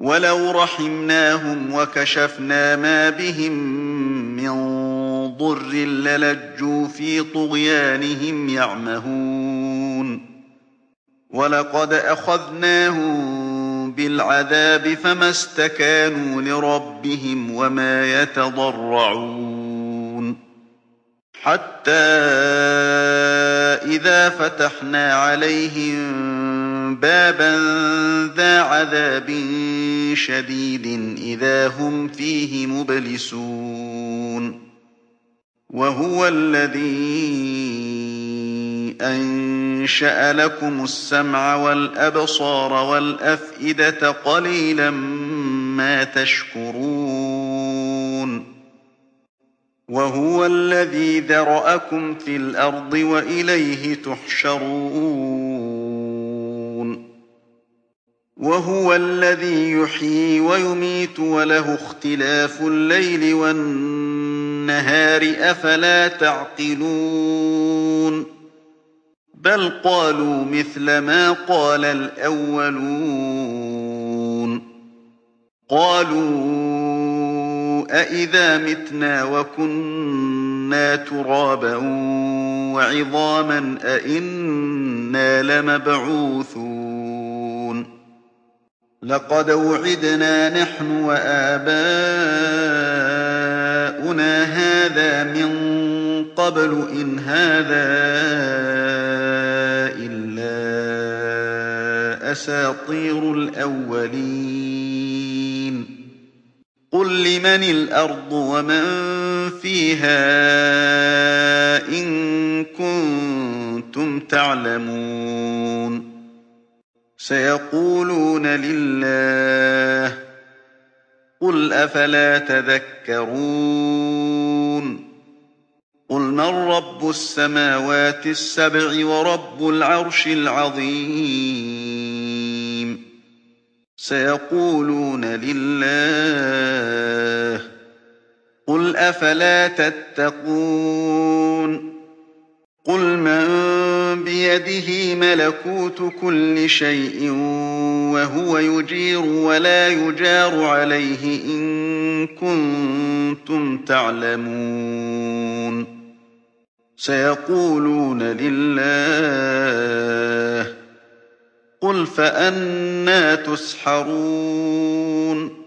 وَلَوْ رَحِمْنَاهُمْ وَكَشَفْنَا مَا بِهِم مِّن ضُرٍّ لَّلَجُّوا فِي طُغْيَانِهِمْ يَعْمَهُونَ وَلَقَدْ أَخَذْنَاهُم بِالْعَذَابِ فَمَا اسْتَكَانُوا لِرَبِّهِمْ وَمَا يَتَضَرَّعُونَ حَتَّىٰ إِذَا فَتَحْنَا عَلَيْهِم بَابًا ذَا عَذَابٍ شَدِيدٍ إِذَا هُمْ فِيهِ مُبْلِسُونَ وَهُوَ الَّذِي أَنشَأَ لَكُمُ السَّمْعَ وَالْأَبْصَارَ وَالْأَفْئِدَةَ ۖ قَلِيلًا مَّا تَشْكُرُونَ وَهُوَ الَّذِي ذَرَأَكُمْ فِي الْأَرْضِ وَإِلَيْهِ تُحْشَرُونَ وَهُوَ الَّذِي يُحْيِي وَيُمِيتُ وَلَهُ اخْتِلَافُ اللَّيْلِ وَالنَّهَارِ ۚ أَفَلَا تَعْقِلُونَ بَلْ قَالُوا مِثْلَ مَا قَالَ الْأَوَّلُونَ قَالُوا أَإِذَا مِتْنَا وَكُنَّا تُرَابًا وَعِظَامًا أَإِنَّا لَمَبْعُوثُونَ لَقَدْ وُعِدْنَا نَحْنُ وَآبَاؤُنَا هَٰذَا مِن قَبْلُ إِنْ هَٰذَا إِلَّا أَسَاطِيرُ الْأَوَّلِينَ قُل لِّمَنِ الْأَرْضُ وَمَن فِيهَا إِن كُنتُمْ تَعْلَمُونَ سَيَقُولُونَ لِلَّهِ ۚ قُلْ أَفَلَا تَذَكَّرُونَ قُلْ مَن رَّبُّ السَّمَاوَاتِ السَّبْعِ وَرَبُّ الْعَرْشِ الْعَظِيمِ سَيَقُولُونَ لِلَّهِ ۚ قُلْ أَفَلَا تَتَّقُونَ قُلْ مَن بِيَدِهِ مَلَكُوتُ كُلِّ شَيْءٍ وَهُوَ يُجِيرُ وَلَا يُجَارُ عَلَيْهِ إِن كُنتُمْ تَعْلَمُونَ سَيَقُولُونَ لِلَّهِ ۚ قُلْ فَأَنَّىٰ تُسْحَرُونَ